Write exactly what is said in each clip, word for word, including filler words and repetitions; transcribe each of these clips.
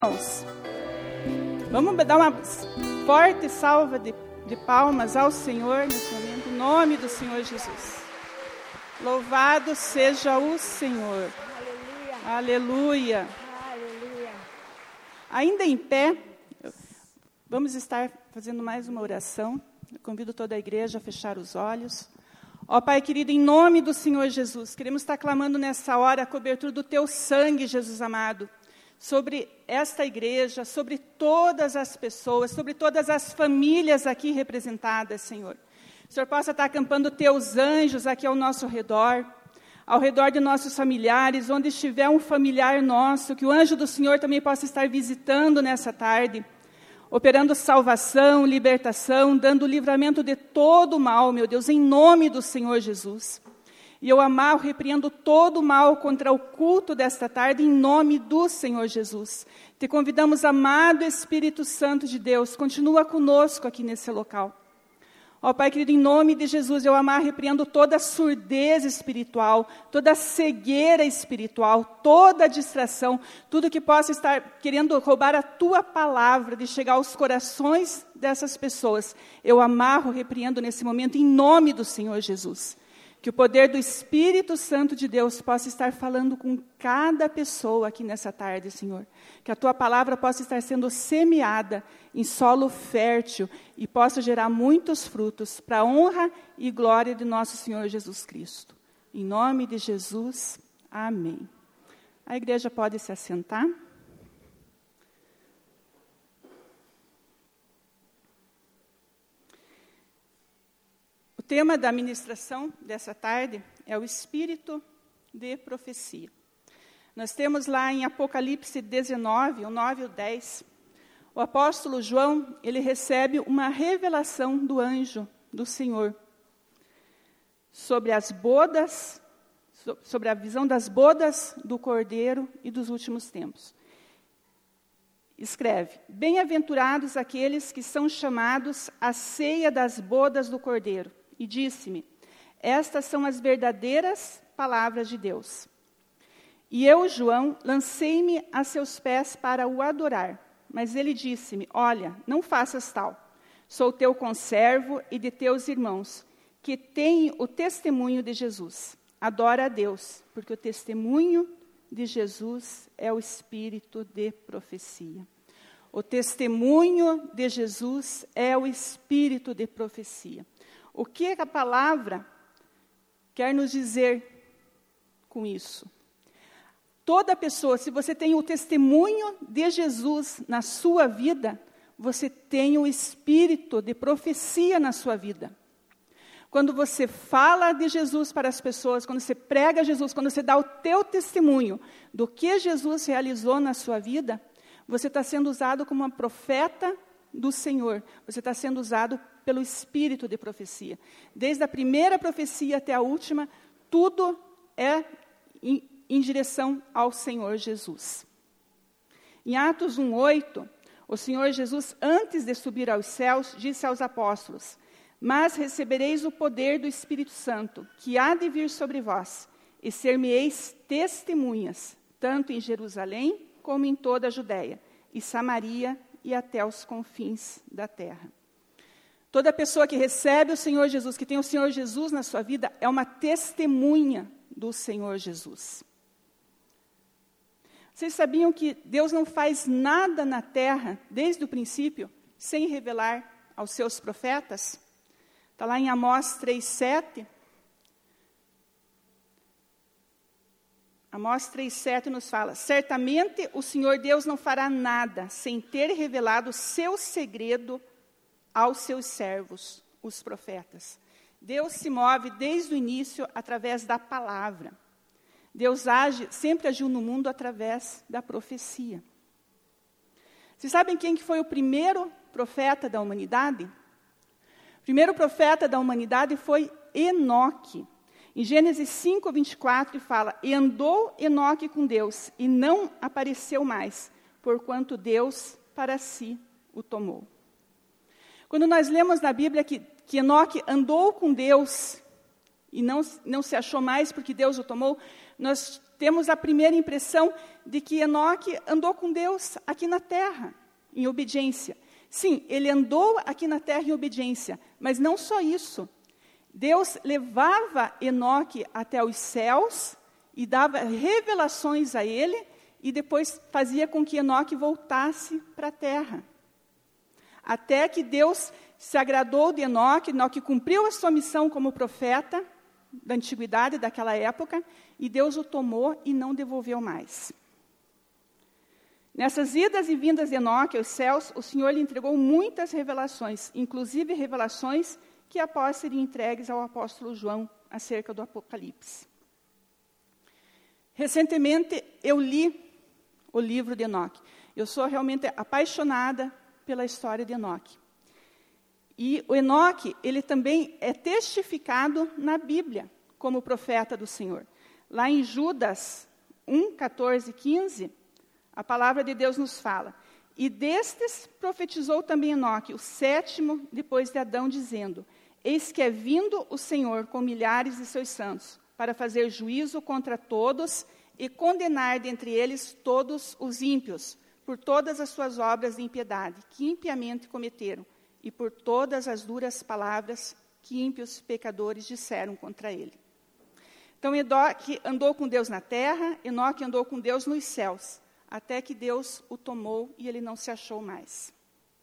Irmãos, vamos dar uma forte salva de, de palmas ao Senhor nesse momento, em nome do Senhor Jesus. Louvado seja o Senhor. Aleluia. Aleluia. Aleluia. Ainda em pé, vamos estar fazendo mais uma oração. Eu convido toda a igreja a fechar os olhos. Ó Pai querido, em nome do Senhor Jesus, queremos estar clamando nessa hora a cobertura do Teu sangue, Jesus amado, sobre esta igreja, sobre todas as pessoas, sobre todas as famílias aqui representadas, Senhor. O Senhor possa estar acampando Teus anjos aqui ao nosso redor, ao redor de nossos familiares, onde estiver um familiar nosso, que o anjo do Senhor também possa estar visitando nessa tarde, operando salvação, libertação, dando livramento de todo o mal, meu Deus, em nome do Senhor Jesus. E eu amarro, repreendo todo o mal contra o culto desta tarde, em nome do Senhor Jesus. Te convidamos, amado Espírito Santo de Deus, continua conosco aqui nesse local. Ó Pai querido, em nome de Jesus, eu amarro, repreendo toda a surdez espiritual, toda a cegueira espiritual, toda a distração, tudo que possa estar querendo roubar a Tua palavra, de chegar aos corações dessas pessoas. Eu amarro, repreendo nesse momento, em nome do Senhor Jesus. Que o poder do Espírito Santo de Deus possa estar falando com cada pessoa aqui nessa tarde, Senhor. Que a Tua palavra possa estar sendo semeada em solo fértil e possa gerar muitos frutos para a honra e glória de nosso Senhor Jesus Cristo. Em nome de Jesus, amém. A igreja pode se assentar. O tema da ministração dessa tarde é o espírito de profecia. Nós temos lá em Apocalipse dezenove, o nove e o dez, o apóstolo João, ele recebe uma revelação do anjo do Senhor sobre as bodas, sobre a visão das bodas do Cordeiro e dos últimos tempos. Escreve: bem-aventurados aqueles que são chamados à ceia das bodas do Cordeiro. E disse-me: estas são as verdadeiras palavras de Deus. E eu, João, lancei-me a seus pés para o adorar. Mas ele disse-me: olha, não faças tal. Sou teu conservo e de teus irmãos, que têm o testemunho de Jesus. Adora a Deus, porque o testemunho de Jesus é o espírito de profecia. O testemunho de Jesus é o espírito de profecia. O que a palavra quer nos dizer com isso? Toda pessoa, se você tem o testemunho de Jesus na sua vida, você tem o espírito de profecia na sua vida. Quando você fala de Jesus para as pessoas, quando você prega Jesus, quando você dá o teu testemunho do que Jesus realizou na sua vida, você está sendo usado como uma profeta do Senhor. Você está sendo usado pelo espírito de profecia. Desde a primeira profecia até a última, tudo é em, em direção ao Senhor Jesus. Em Atos um, oito, o Senhor Jesus, antes de subir aos céus, disse aos apóstolos: mas recebereis o poder do Espírito Santo, que há de vir sobre vós, e ser-me-eis testemunhas, tanto em Jerusalém como em toda a Judéia e Samaria e até os confins da terra. Toda pessoa que recebe o Senhor Jesus, que tem o Senhor Jesus na sua vida, é uma testemunha do Senhor Jesus. Vocês sabiam que Deus não faz nada na terra, desde o princípio, sem revelar aos seus profetas? Está lá em Amós três, sete. Amós três, sete nos fala: certamente o Senhor Deus não fará nada sem ter revelado o seu segredo aos seus servos, os profetas. Deus se move desde o início através da palavra. Deus age, sempre agiu no mundo através da profecia. Vocês sabem quem que foi o primeiro profeta da humanidade? O primeiro profeta da humanidade foi Enoque. Em Gênesis cinco, vinte e quatro, fala: e andou Enoque com Deus, e não apareceu mais, porquanto Deus para si o tomou. Quando nós lemos na Bíblia que, que Enoque andou com Deus, e não, não se achou mais porque Deus o tomou, nós temos a primeira impressão de que Enoque andou com Deus aqui na terra, em obediência. Sim, ele andou aqui na terra em obediência, mas não só isso. Deus levava Enoque até os céus e dava revelações a ele, e depois fazia com que Enoque voltasse para a terra. Até que Deus se agradou de Enoque, Enoque cumpriu a sua missão como profeta da antiguidade, daquela época, e Deus o tomou e não devolveu mais. Nessas idas e vindas de Enoque aos céus, o Senhor lhe entregou muitas revelações, inclusive revelações que após seriam entregues ao apóstolo João acerca do Apocalipse. Recentemente, eu li o livro de Enoque. Eu sou realmente apaixonada pela história de Enoque. E o Enoque, ele também é testificado na Bíblia como profeta do Senhor. Lá em Judas um, catorze, quinze, a palavra de Deus nos fala: e destes profetizou também Enoque, o sétimo depois de Adão, dizendo: eis que é vindo o Senhor com milhares de seus santos, para fazer juízo contra todos e condenar dentre eles todos os ímpios, por todas as suas obras de impiedade, que impiamente cometeram, e por todas as duras palavras que ímpios pecadores disseram contra ele. Então, Enoque andou com Deus na terra, Enoque andou com Deus nos céus, até que Deus o tomou e ele não se achou mais.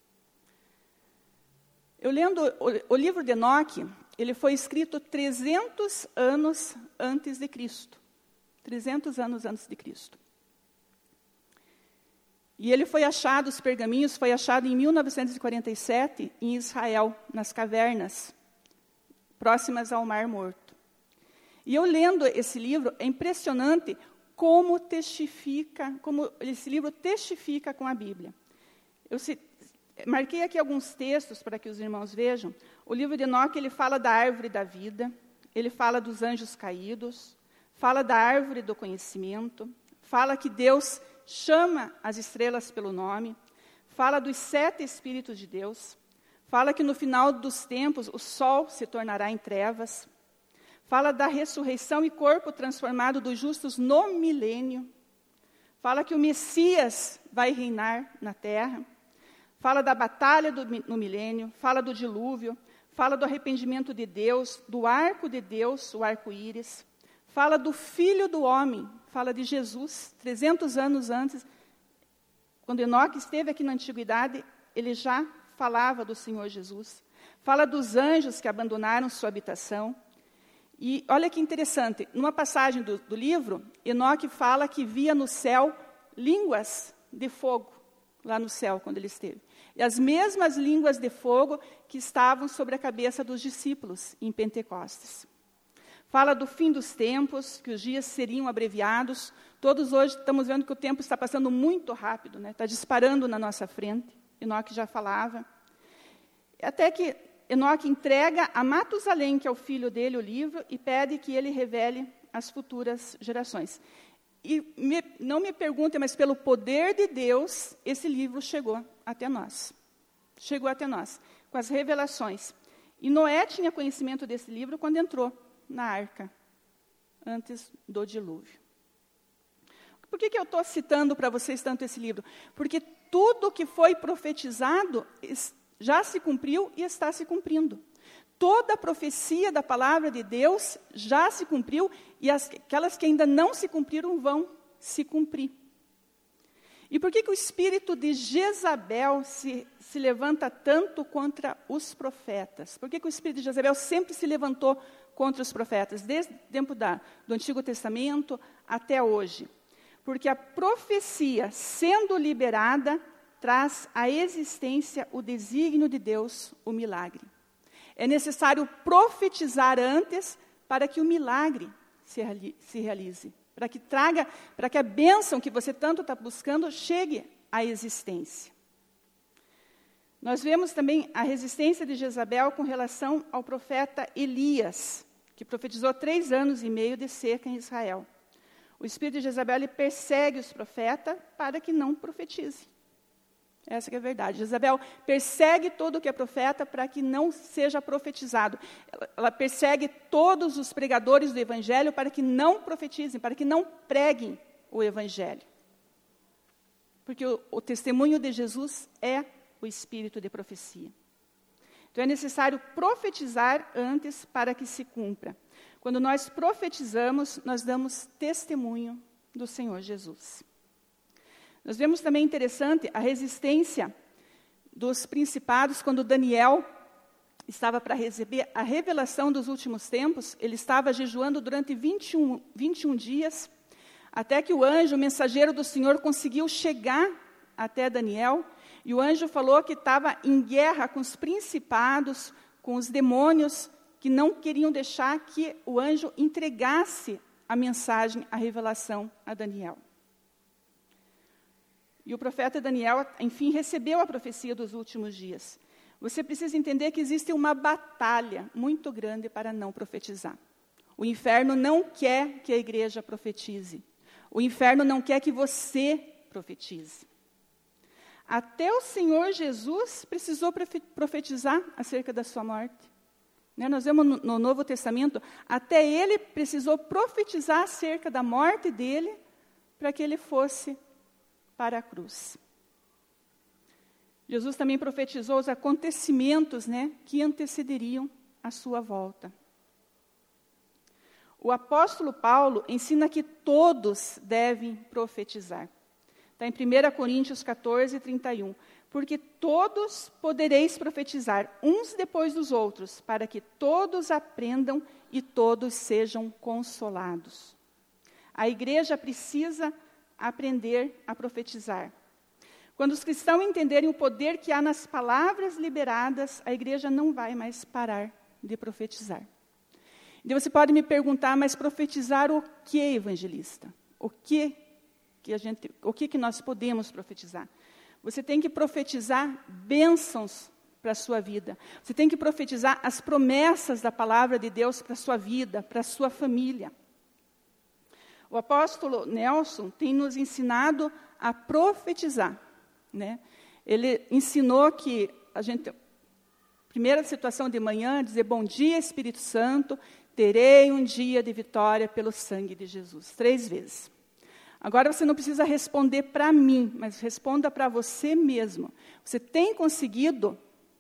Eu lendo o, o livro de Enoque, ele foi escrito trezentos anos antes de Cristo. trezentos anos antes de Cristo. E ele foi achado, os pergaminhos, foi achado em mil novecentos e quarenta e sete, em Israel, nas cavernas, próximas ao Mar Morto. E eu lendo esse livro, é impressionante como testifica, como esse livro testifica com a Bíblia. Eu se, marquei aqui alguns textos para que os irmãos vejam. O livro de Enoque, ele fala da árvore da vida, ele fala dos anjos caídos, fala da árvore do conhecimento, fala que Deus chama as estrelas pelo nome, fala dos sete Espíritos de Deus, fala que no final dos tempos o sol se tornará em trevas, fala da ressurreição e corpo transformado dos justos no milênio, fala que o Messias vai reinar na terra, fala da batalha do, no milênio, fala do dilúvio, fala do arrependimento de Deus, do arco de Deus, o arco-íris, fala do Filho do Homem, fala de Jesus, trezentos anos antes. Quando Enoque esteve aqui na Antiguidade, ele já falava do Senhor Jesus. Fala dos anjos que abandonaram sua habitação. E olha que interessante, numa passagem do, do livro, Enoque fala que via no céu línguas de fogo, lá no céu, quando ele esteve. E as mesmas línguas de fogo que estavam sobre a cabeça dos discípulos em Pentecostes. Fala do fim dos tempos, que os dias seriam abreviados. Todos hoje estamos vendo que o tempo está passando muito rápido, né? Está disparando na nossa frente. Enoque já falava. Até que Enoque entrega a Matusalém, que é o filho dele, o livro, e pede que ele revele as futuras gerações. E me, não me perguntem, mas pelo poder de Deus, esse livro chegou até nós. Chegou até nós, com as revelações. E Noé tinha conhecimento desse livro quando entrou na arca, antes do dilúvio. Por que, que eu estou citando para vocês tanto esse livro? Porque tudo que foi profetizado já se cumpriu e está se cumprindo. Toda a profecia da palavra de Deus já se cumpriu e as, aquelas que ainda não se cumpriram vão se cumprir. E por que, que o espírito de Jezabel se, se levanta tanto contra os profetas? Por que, que o espírito de Jezabel sempre se levantou contra os profetas, desde o tempo da, do Antigo Testamento até hoje? Porque a profecia, sendo liberada, traz à existência o desígnio de Deus, o milagre. É necessário profetizar antes para que o milagre se, se realize, para que traga, para que a bênção que você tanto está buscando chegue à existência. Nós vemos também a resistência de Jezabel com relação ao profeta Elias, que profetizou três anos e meio de seca em Israel. O espírito de Jezabel ele persegue os profetas para que não profetizem. Essa que é a verdade. Jezabel persegue todo o que é profeta para que não seja profetizado. Ela, ela persegue todos os pregadores do evangelho para que não profetizem, para que não preguem o evangelho. Porque o, o testemunho de Jesus é o espírito de profecia. Então é necessário profetizar antes para que se cumpra. Quando nós profetizamos, nós damos testemunho do Senhor Jesus. Nós vemos também interessante a resistência dos principados quando Daniel estava para receber a revelação dos últimos tempos. Ele estava jejuando durante vinte e um, vinte e um dias, até que o anjo, o mensageiro do Senhor, conseguiu chegar até Daniel. E o anjo falou que estava em guerra com os principados, com os demônios, que não queriam deixar que o anjo entregasse a mensagem, a revelação a Daniel. E o profeta Daniel, enfim, recebeu a profecia dos últimos dias. Você precisa entender que existe uma batalha muito grande para não profetizar. O inferno não quer que a igreja profetize. O inferno não quer que você profetize. Até o Senhor Jesus precisou profetizar acerca da sua morte. Né? Nós vemos no, no Novo Testamento, até ele precisou profetizar acerca da morte dele para que ele fosse para a cruz. Jesus também profetizou os acontecimentos, né, que antecederiam a sua volta. O apóstolo Paulo ensina que todos devem profetizar. Está em primeira Coríntios catorze, trinta e um. Porque todos podereis profetizar, uns depois dos outros, para que todos aprendam e todos sejam consolados. A igreja precisa aprender a profetizar. Quando os cristãos entenderem o poder que há nas palavras liberadas, a igreja não vai mais parar de profetizar. E você pode me perguntar, mas profetizar o que, evangelista? O que que a gente, o que que nós podemos profetizar? Você tem que profetizar bênçãos para a sua vida. Você tem que profetizar as promessas da palavra de Deus para a sua vida, para a sua família. O apóstolo Nelson tem nos ensinado a profetizar. Né? Ele ensinou que a gente, primeira situação de manhã, dizer bom dia, Espírito Santo, terei um dia de vitória pelo sangue de Jesus. Três vezes. Agora você não precisa responder para mim, mas responda para você mesmo. Você tem conseguido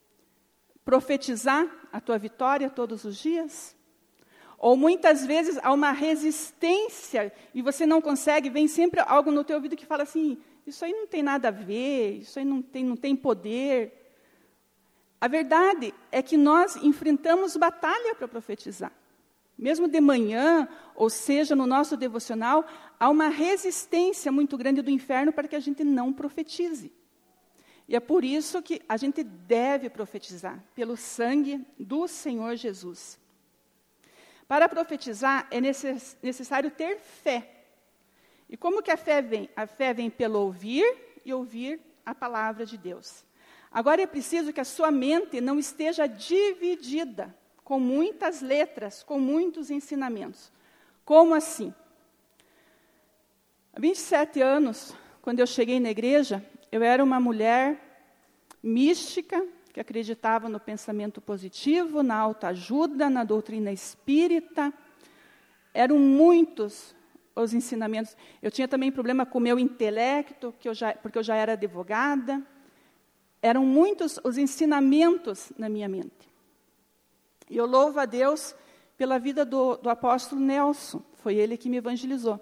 profetizar a tua vitória todos os dias? Ou muitas vezes há uma resistência e você não consegue, vem sempre algo no teu ouvido que fala assim, isso aí não tem nada a ver, isso aí não tem, não tem poder. A verdade é que nós enfrentamos batalha para profetizar. Mesmo de manhã, ou seja, no nosso devocional, há uma resistência muito grande do inferno para que a gente não profetize. E é por isso que a gente deve profetizar, pelo sangue do Senhor Jesus. Para profetizar, é necess, necessário ter fé. E como que a fé vem? A fé vem pelo ouvir e ouvir a palavra de Deus. Agora é preciso que a sua mente não esteja dividida, com muitas letras, com muitos ensinamentos. Como assim? Há vinte e sete anos, quando eu cheguei na igreja, eu era uma mulher mística, que acreditava no pensamento positivo, na autoajuda, na doutrina espírita. Eram muitos os ensinamentos. Eu tinha também problema com o meu intelecto, que eu já, porque eu já era advogada. Eram muitos os ensinamentos na minha mente. E eu louvo a Deus pela vida do, do apóstolo Nelson. Foi ele que me evangelizou.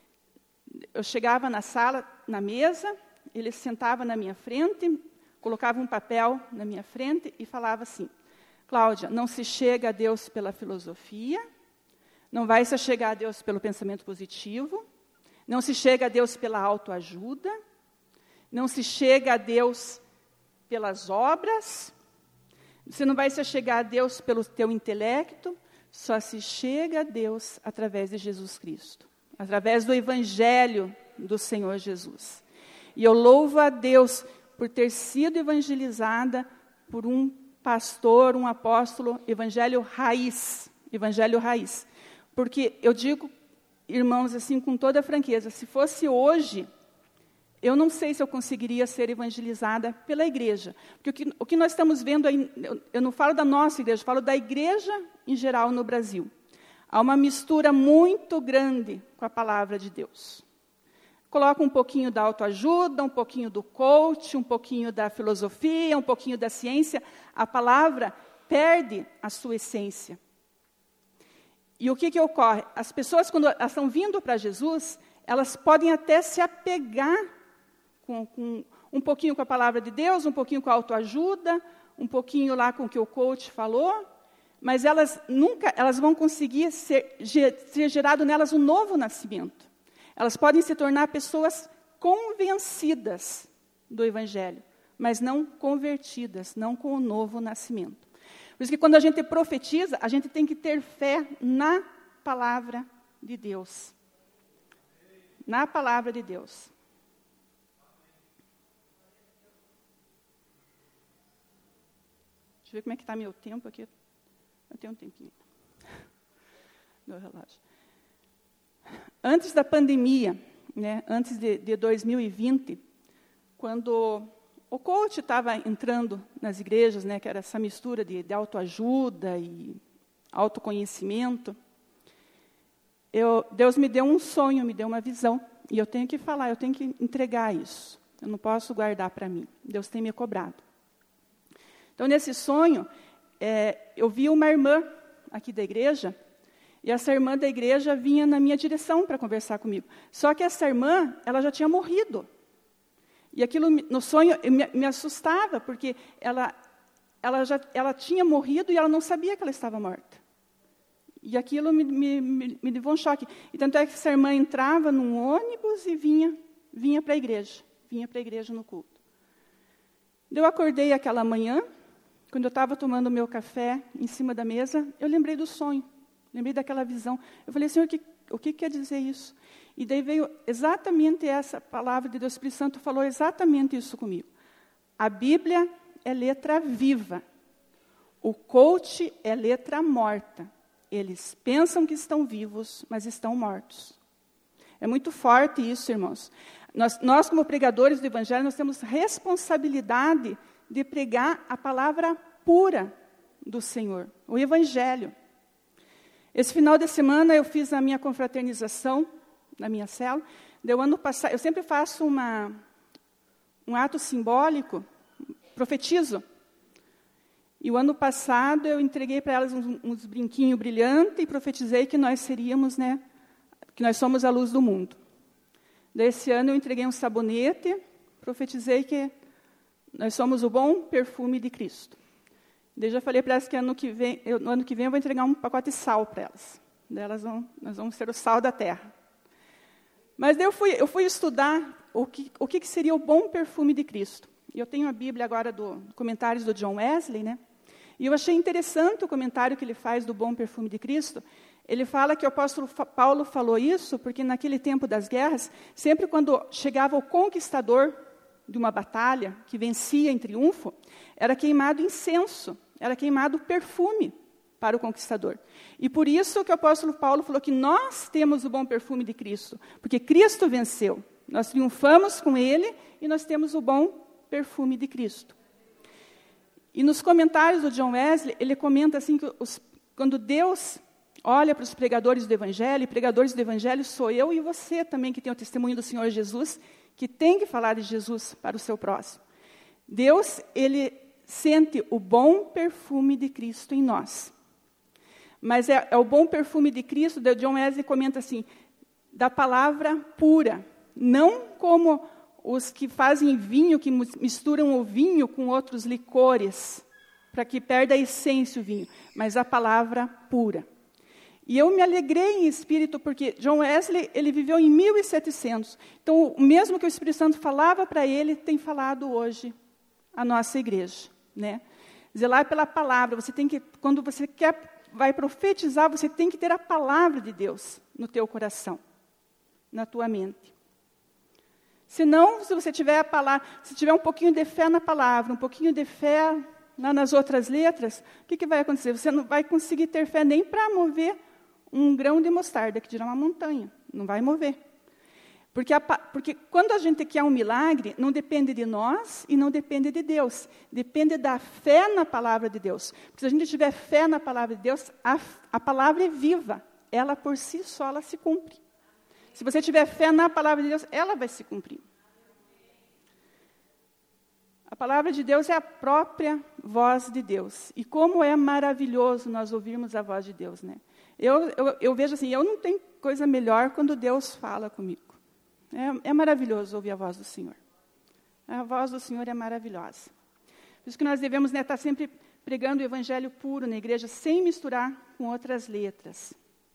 Eu chegava na sala, na mesa, ele sentava na minha frente, colocava um papel na minha frente e falava assim, Cláudia, não se chega a Deus pela filosofia, não vai se chegar a Deus pelo pensamento positivo, não se chega a Deus pela autoajuda, não se chega a Deus pelas obras, você não vai se chegar a Deus pelo teu intelecto, só se chega a Deus através de Jesus Cristo, através do Evangelho do Senhor Jesus. E eu louvo a Deus por ter sido evangelizada por um pastor, um apóstolo, evangelho raiz, evangelho raiz. Porque eu digo, irmãos, assim, com toda a franqueza, se fosse hoje, eu não sei se eu conseguiria ser evangelizada pela igreja. Porque o que, o que nós estamos vendo aí, eu, eu não falo da nossa igreja, eu falo da igreja em geral no Brasil. Há uma mistura muito grande com a palavra de Deus. Coloca um pouquinho da autoajuda, um pouquinho do coach, um pouquinho da filosofia, um pouquinho da ciência. A palavra perde a sua essência. E o que, que ocorre? As pessoas, quando elas estão vindo para Jesus, elas podem até se apegar com, com, um pouquinho com a palavra de Deus, um pouquinho com a autoajuda, um pouquinho lá com o que o coach falou, mas elas nunca, elas vão conseguir ser, ser gerado nelas um novo nascimento. Elas podem se tornar pessoas convencidas do Evangelho, mas não convertidas, não com o novo nascimento. Por isso que quando a gente profetiza, a gente tem que ter fé na palavra de Deus. Na palavra de Deus. Deixa eu ver como é que está meu tempo aqui. Eu tenho um tempinho. Meu relógio. Antes da pandemia, né, antes de, de dois mil e vinte, quando o coach estava entrando nas igrejas, né, que era essa mistura de, de autoajuda e autoconhecimento, eu, Deus me deu um sonho, me deu uma visão, e eu tenho que falar, eu tenho que entregar isso. Eu não posso guardar para mim. Deus tem me cobrado. Então, nesse sonho, é, eu vi uma irmã aqui da igreja, e essa irmã da igreja vinha na minha direção para conversar comigo. Só que essa irmã, ela já tinha morrido. E aquilo, no sonho, me, me assustava, porque ela, ela, já, ela tinha morrido e ela não sabia que ela estava morta. E aquilo me, me, me, me levou um choque. E tanto é que essa irmã entrava num ônibus e vinha, vinha para a igreja. Vinha para a igreja no culto. Eu acordei aquela manhã, quando eu estava tomando o meu café em cima da mesa, eu lembrei do sonho. Lembrei daquela visão. Eu falei, Senhor, que, o que quer dizer isso? E daí veio exatamente essa palavra de Deus. O Espírito Santo falou exatamente isso comigo. A Bíblia é letra viva. O coach é letra morta. Eles pensam que estão vivos, mas estão mortos. É muito forte isso, irmãos. Nós, nós como pregadores do Evangelho, nós temos responsabilidade de pregar a palavra pura do Senhor, o Evangelho. Esse final de semana eu fiz a minha confraternização na minha célula. Deu ano passado, eu sempre faço uma, um ato simbólico, profetizo. E o ano passado eu entreguei para elas uns, uns brinquinhos brilhantes e profetizei que nós seríamos, né, que nós somos a luz do mundo. Desse ano eu entreguei um sabonete, profetizei que nós somos o bom perfume de Cristo. Daí já falei para elas que ano que vem, eu, no ano que vem eu vou entregar um pacote de sal para elas. Daí elas vão, nós vamos ser o sal da terra. Mas daí eu fui, eu fui estudar o que, o que seria o bom perfume de Cristo. E eu tenho a Bíblia agora do comentários do John Wesley, né? E eu achei interessante o comentário que ele faz do bom perfume de Cristo. Ele fala que o apóstolo Paulo falou isso porque naquele tempo das guerras, sempre quando chegava o conquistador de uma batalha, que vencia em triunfo, era queimado incenso, era queimado perfume para o conquistador. E por isso que o apóstolo Paulo falou que nós temos o bom perfume de Cristo, porque Cristo venceu. Nós triunfamos com Ele e nós temos o bom perfume de Cristo. E nos comentários do John Wesley, ele comenta assim que os, quando Deus olha para os pregadores do Evangelho, e pregadores do Evangelho sou eu e você também, que tem o testemunho do Senhor Jesus, que tem que falar de Jesus para o seu próximo. Deus, Ele sente o bom perfume de Cristo em nós. Mas é, é o bom perfume de Cristo, o John Wesley comenta assim, da palavra pura, não como os que fazem vinho, que misturam o vinho com outros licores, para que perda a essência o vinho, mas a palavra pura. E eu me alegrei em espírito, porque John Wesley, ele viveu em mil e setecentos. Então, o mesmo que o Espírito Santo falava para ele, tem falado hoje a nossa igreja, né? Zelar pela palavra. Você tem que, quando você quer, vai profetizar, você tem que ter a palavra de Deus no teu coração, na tua mente. Senão, se você tiver a palavra, se tiver um pouquinho de fé na palavra, um pouquinho de fé lá nas outras letras, o que, que vai acontecer? Você não vai conseguir ter fé nem para mover um grão de mostarda, que dirá uma montanha. Não vai mover. Porque, a, porque quando a gente quer um milagre, não depende de nós e não depende de Deus. Depende da fé na palavra de Deus. Porque se a gente tiver fé na palavra de Deus, a, a palavra é viva. Ela por si só, ela se cumpre. Se você tiver fé na palavra de Deus, ela vai se cumprir. A palavra de Deus é a própria voz de Deus. E como é maravilhoso nós ouvirmos a voz de Deus, né? Eu, eu, eu vejo assim, eu não tenho coisa melhor quando Deus fala comigo. É, é maravilhoso ouvir a voz do Senhor. A voz do Senhor é maravilhosa. Por isso que nós devemos, né, estar sempre pregando o evangelho puro na igreja, sem misturar com outras letras.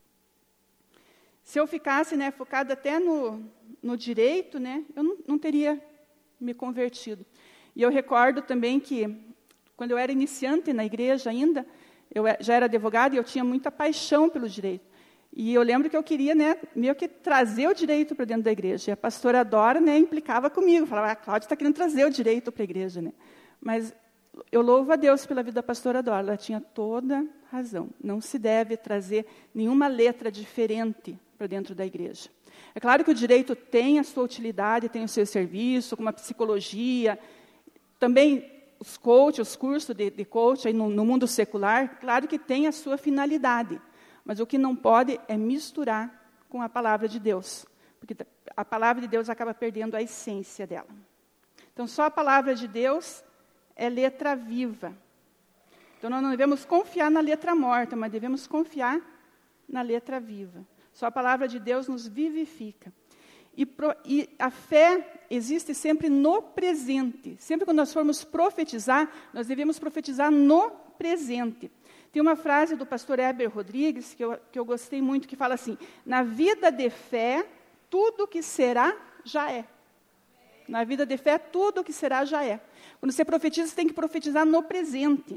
Se eu ficasse, né, focada até no, no direito, né, eu não, não teria me convertido. E eu recordo também que, quando eu era iniciante na igreja ainda, eu já era advogada e eu tinha muita paixão pelo direito. E eu lembro que eu queria, né, meio que trazer o direito para dentro da igreja. E a pastora Dora, né, implicava comigo, falava, a Cláudia está querendo trazer o direito para a igreja, né? Mas eu louvo a Deus pela vida da pastora Dora, ela tinha toda razão. Não se deve trazer nenhuma letra diferente para dentro da igreja. É claro que o direito tem a sua utilidade, tem o seu serviço, como a psicologia, também os coaches, os cursos de, de coach aí no, no mundo secular, claro que tem a sua finalidade. Mas o que não pode é misturar com a palavra de Deus. Porque a palavra de Deus acaba perdendo a essência dela. Então, só a palavra de Deus é letra viva. Então, nós não devemos confiar na letra morta, mas devemos confiar na letra viva. Só a palavra de Deus nos vivifica. E, pro, e a fé existe sempre no presente. Sempre quando nós formos profetizar, nós devemos profetizar no presente. Tem uma frase do pastor Heber Rodrigues, que eu, que eu gostei muito, que fala assim, na vida de fé, tudo que será, já é. Na vida de fé, tudo que será, já é. Quando você profetiza, você tem que profetizar no presente.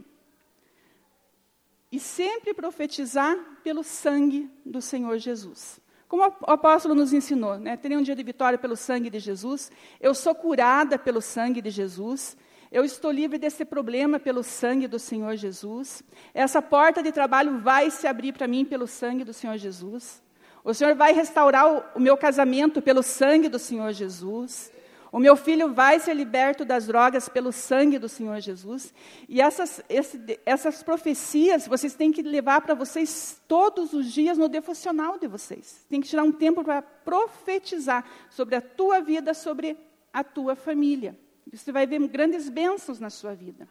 E sempre profetizar pelo sangue do Senhor Jesus. Como o apóstolo nos ensinou, né? Terei um dia de vitória pelo sangue de Jesus. Eu sou curada pelo sangue de Jesus. Eu estou livre desse problema pelo sangue do Senhor Jesus. Essa porta de trabalho vai se abrir para mim pelo sangue do Senhor Jesus. O Senhor vai restaurar o, o meu casamento pelo sangue do Senhor Jesus. O meu filho vai ser liberto das drogas pelo sangue do Senhor Jesus. E essas, esse, essas profecias, vocês têm que levar para vocês todos os dias no devocional de vocês. Tem que tirar um tempo para profetizar sobre a tua vida, sobre a tua família. Você vai ver grandes bênçãos na sua vida.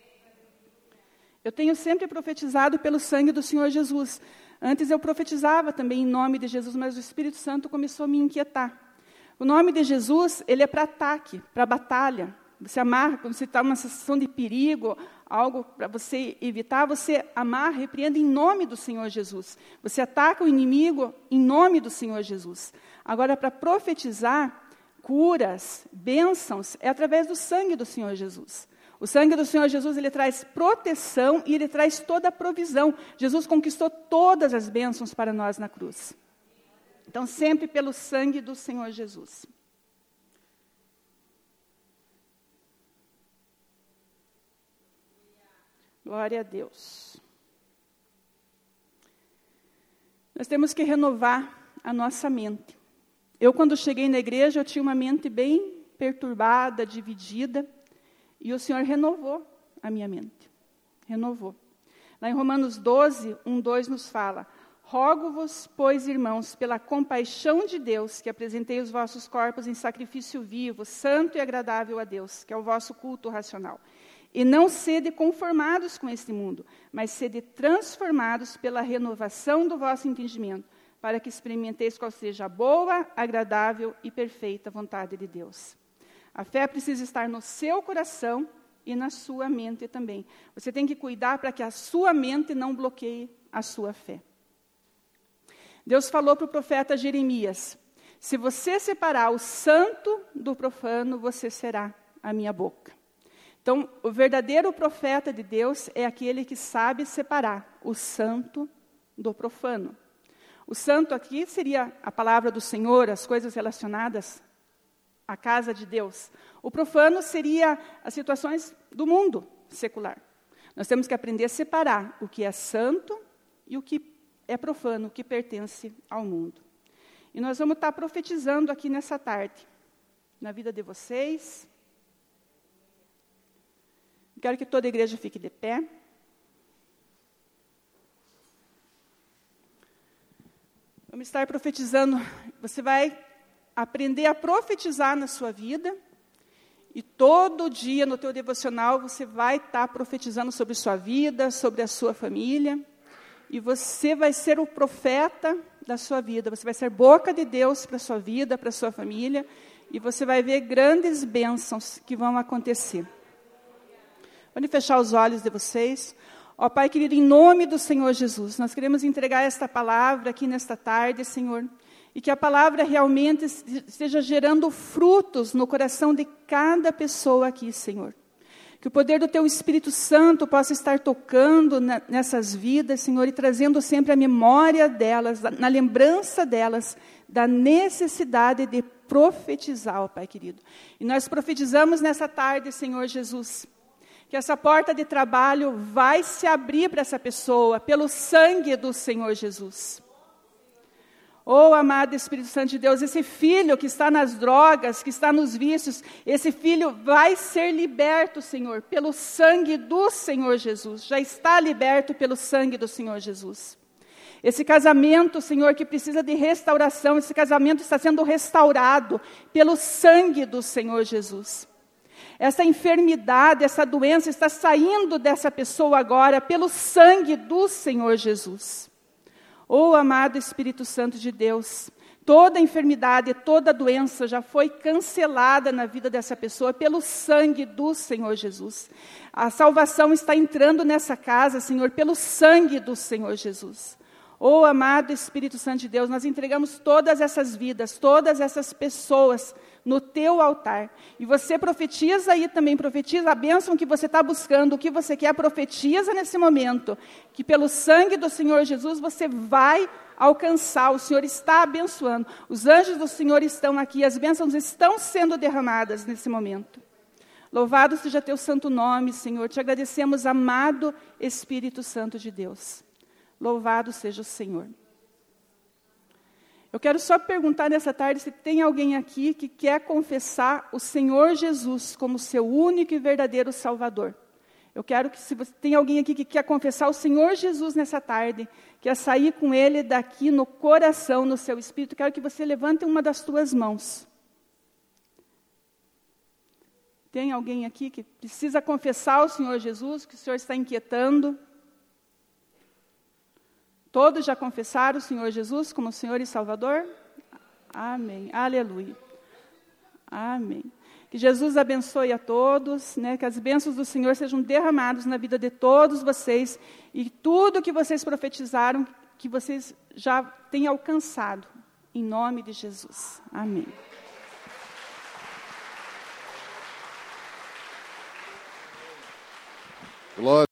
Eu tenho sempre profetizado pelo sangue do Senhor Jesus. Antes eu profetizava também em nome de Jesus, mas o Espírito Santo começou a me inquietar. O nome de Jesus, ele é para ataque, para batalha. Você amarra, quando você está numa situação de perigo, algo para você evitar, você amarra, repreende em nome do Senhor Jesus. Você ataca o inimigo em nome do Senhor Jesus. Agora, para profetizar curas, bênçãos, é através do sangue do Senhor Jesus. O sangue do Senhor Jesus, ele traz proteção e ele traz toda a provisão. Jesus conquistou todas as bênçãos para nós na cruz. Então, sempre pelo sangue do Senhor Jesus. Glória a Deus. Nós temos que renovar a nossa mente. Eu, quando cheguei na igreja, eu tinha uma mente bem perturbada, dividida, e o Senhor renovou a minha mente. Renovou. Lá em Romanos doze, um, dois nos fala: rogo-vos, pois, irmãos, pela compaixão de Deus, que apresentei os vossos corpos em sacrifício vivo, santo e agradável a Deus, que é o vosso culto racional. E não sede conformados com este mundo, mas sede transformados pela renovação do vosso entendimento, para que experimenteis qual seja a boa, agradável e perfeita vontade de Deus. A fé precisa estar no seu coração e na sua mente também. Você tem que cuidar para que a sua mente não bloqueie a sua fé. Deus falou para o profeta Jeremias: se você separar o santo do profano, você será a minha boca. Então, o verdadeiro profeta de Deus é aquele que sabe separar o santo do profano. O santo aqui seria a palavra do Senhor, as coisas relacionadas à casa de Deus. O profano seria as situações do mundo secular. Nós temos que aprender a separar o que é santo e o que é profano, o que pertence ao mundo. E nós vamos estar profetizando aqui nessa tarde, na vida de vocês. Quero que toda a igreja fique de pé. Vamos estar profetizando. Você vai aprender a profetizar na sua vida. E todo dia no teu devocional você vai estar profetizando sobre sua vida, sobre a sua família. E você vai ser o profeta da sua vida. Você vai ser boca de Deus para a sua vida, para a sua família. E você vai ver grandes bênçãos que vão acontecer. Pode fechar os olhos de vocês. Ó Pai querido, em nome do Senhor Jesus, nós queremos entregar esta palavra aqui nesta tarde, Senhor. E que a palavra realmente esteja gerando frutos no coração de cada pessoa aqui, Senhor. Que o poder do Teu Espírito Santo possa estar tocando na, nessas vidas, Senhor, e trazendo sempre a memória delas, na lembrança delas, da necessidade de profetizar, ó Pai querido. E nós profetizamos nessa tarde, Senhor Jesus, que essa porta de trabalho vai se abrir para essa pessoa, pelo sangue do Senhor Jesus. Oh, amado Espírito Santo de Deus, esse filho que está nas drogas, que está nos vícios, esse filho vai ser liberto, Senhor, pelo sangue do Senhor Jesus. Já está liberto pelo sangue do Senhor Jesus. Esse casamento, Senhor, que precisa de restauração, esse casamento está sendo restaurado pelo sangue do Senhor Jesus. Essa enfermidade, essa doença está saindo dessa pessoa agora pelo sangue do Senhor Jesus. Oh, amado Espírito Santo de Deus, toda enfermidade, toda doença já foi cancelada na vida dessa pessoa pelo sangue do Senhor Jesus. A salvação está entrando nessa casa, Senhor, pelo sangue do Senhor Jesus. Oh, amado Espírito Santo de Deus, nós entregamos todas essas vidas, todas essas pessoas no Teu altar. E você profetiza aí também, profetiza a bênção que você está buscando, o que você quer, profetiza nesse momento. Que pelo sangue do Senhor Jesus você vai alcançar, o Senhor está abençoando. Os anjos do Senhor estão aqui, as bênçãos estão sendo derramadas nesse momento. Louvado seja Teu santo nome, Senhor. Te agradecemos, amado Espírito Santo de Deus. Louvado seja o Senhor. Eu quero só perguntar nessa tarde se tem alguém aqui que quer confessar o Senhor Jesus como seu único e verdadeiro Salvador. Eu quero que, se você tem alguém aqui que quer confessar o Senhor Jesus nessa tarde, quer sair com Ele daqui no coração, no seu espírito, quero que você levante uma das tuas mãos. Tem alguém aqui que precisa confessar o Senhor Jesus, que o Senhor está inquietando? Todos já confessaram o Senhor Jesus como Senhor e Salvador? Amém. Aleluia. Amém. Que Jesus abençoe a todos, né? Que as bênçãos do Senhor sejam derramadas na vida de todos vocês e tudo que vocês profetizaram, que vocês já tenham alcançado, em nome de Jesus. Amém. Glória.